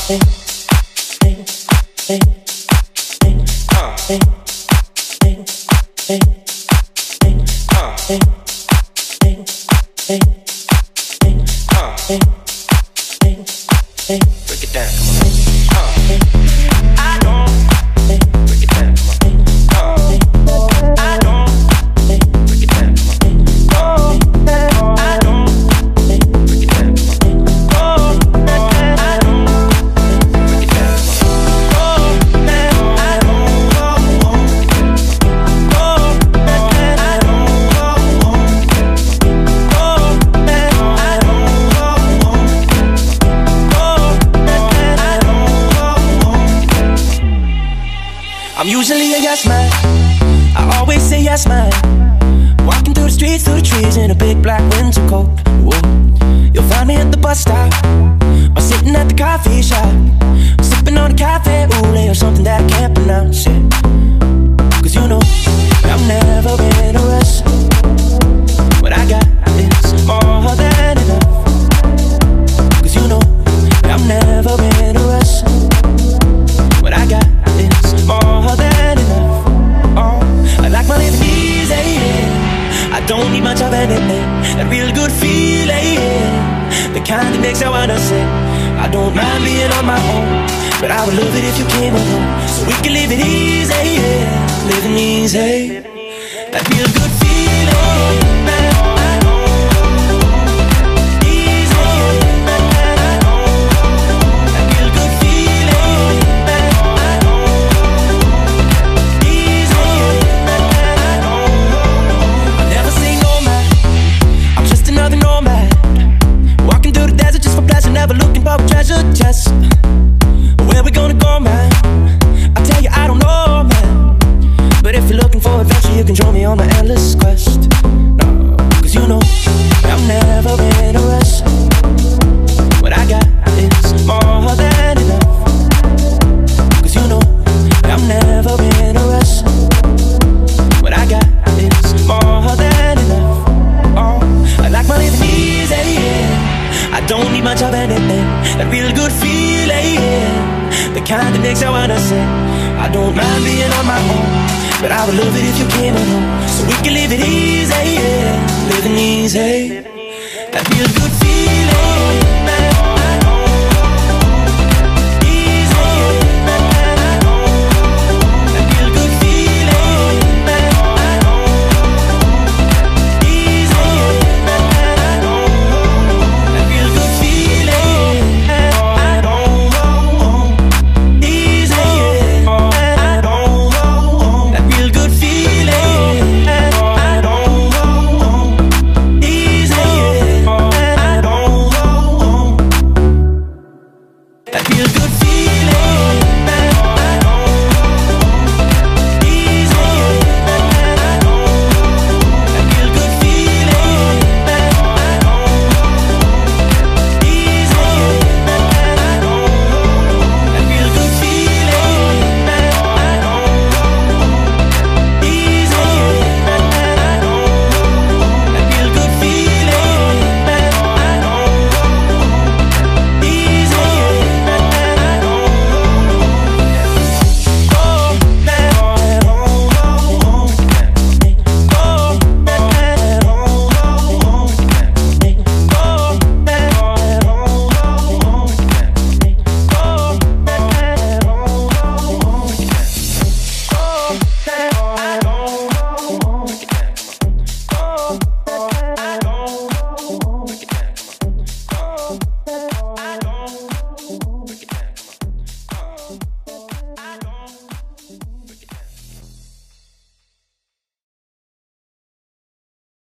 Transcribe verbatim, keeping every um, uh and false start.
I'm usually a yes man, I always say yes man. Walking through the streets, through the trees in a big black winter coat. Whoa. You'll find me at the bus stop, or sitting at the coffee shop, sipping on a cafe au lait or something that I can't pronounce it. Cause you know, I'm never in a rush. What I got is more than enough. Cause you know, I'm never in a rush. What I got is more than enough. Oh, I like my living easy, yeah. I don't need much of anything. That real good feeling, yeah. The kind that makes I wanna say I don't mind being on my own, but I would love it if you came along, so we can live it easy, yeah. Living easy. That real good feeling, man. Never looking for a treasure chest. Where we gonna go, man? I tell you, I don't know, man. But if you're looking for adventure, you can join me on my endless quest. No, cause you know, I'm never in a rush. What I got is more than enough. Cause you know, I'm never in a rush. What I got is more than enough. Oh, I like my living easy, yeah. I don't need much of anything. That real good feeling, yeah. The kind that makes I wanna say I don't mind being on my own, but I would love it if you came along, so we can live it easy, yeah. Living easy. That real good feeling.